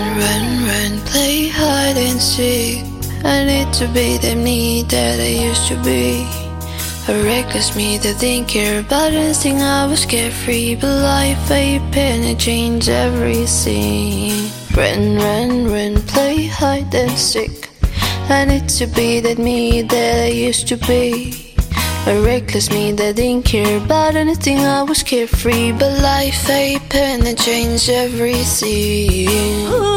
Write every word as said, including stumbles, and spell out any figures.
run, run, play hide and seek. I need to be the me that I used to be. A reckless me that didn't care about anything. I was carefree, but life a pen, it changed everything. Run, run, run, play hide and seek. I need to be that me that I used to be. A reckless me that didn't care about anything. I was carefree, but life a pen, it changed everything.